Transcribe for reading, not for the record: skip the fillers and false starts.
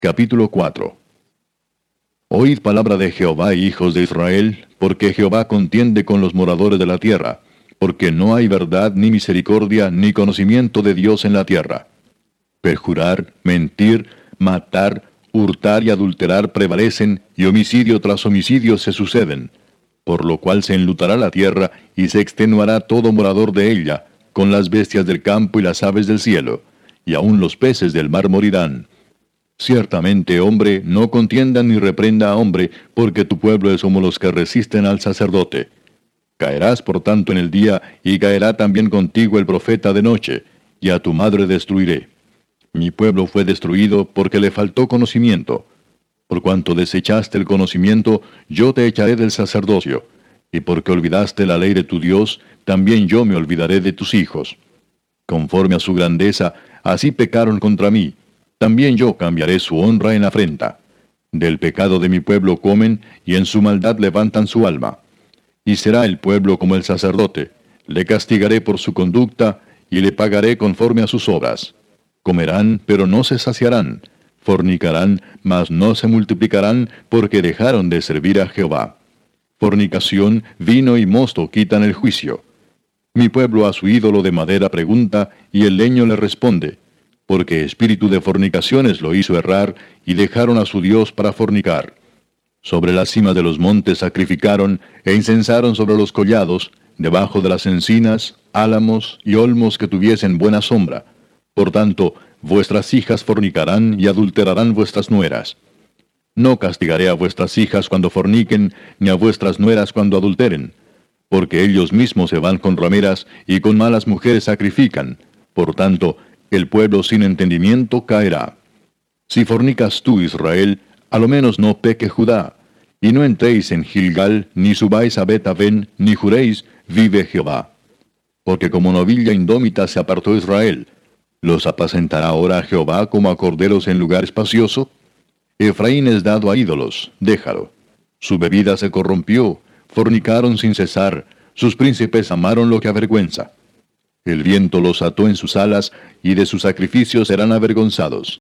Capítulo 4. Oíd palabra de Jehová, hijos de Israel, porque Jehová contiende con los moradores de la tierra, porque no hay verdad, ni misericordia, ni conocimiento de Dios en la tierra. Perjurar, mentir, matar, hurtar y adulterar prevalecen, y homicidio tras homicidio se suceden. Por lo cual se enlutará la tierra, y se extenuará todo morador de ella, con las bestias del campo y las aves del cielo, y aun los peces del mar morirán. Ciertamente, hombre, no contienda ni reprenda a hombre, porque tu pueblo es como los que resisten al sacerdote. Caerás por tanto en el día, y caerá también contigo el profeta de noche, y a tu madre destruiré. Mi pueblo fue destruido porque le faltó conocimiento. Por cuanto desechaste el conocimiento, yo te echaré del sacerdocio, y porque olvidaste la ley de tu Dios, también yo me olvidaré de tus hijos. Conforme a su grandeza, así pecaron contra mí. También yo cambiaré su honra en afrenta. Del pecado de mi pueblo comen, y en su maldad levantan su alma. Y será el pueblo como el sacerdote. Le castigaré por su conducta, y le pagaré conforme a sus obras. Comerán, pero no se saciarán. Fornicarán, mas no se multiplicarán, porque dejaron de servir a Jehová. Fornicación, vino y mosto quitan el juicio. Mi pueblo a su ídolo de madera pregunta, y el leño le responde. Porque espíritu de fornicaciones lo hizo errar, y dejaron a su Dios para fornicar. Sobre la cima de los montes sacrificaron, e incensaron sobre los collados, debajo de las encinas, álamos y olmos que tuviesen buena sombra. Por tanto, vuestras hijas fornicarán y adulterarán vuestras nueras. No castigaré a vuestras hijas cuando forniquen, ni a vuestras nueras cuando adulteren. Porque ellos mismos se van con rameras, y con malas mujeres sacrifican. Por tanto, el pueblo sin entendimiento caerá. Si fornicas tú, Israel, a lo menos no peque Judá. Y no entréis en Gilgal, ni subáis a Bet-aven, ni juréis, vive Jehová. Porque como novilla indómita se apartó Israel. ¿Los apacentará ahora Jehová como a corderos en lugar espacioso? Efraín es dado a ídolos, déjalo. Su bebida se corrompió, fornicaron sin cesar, sus príncipes amaron lo que avergüenza. El viento los ató en sus alas, y de sus sacrificios serán avergonzados.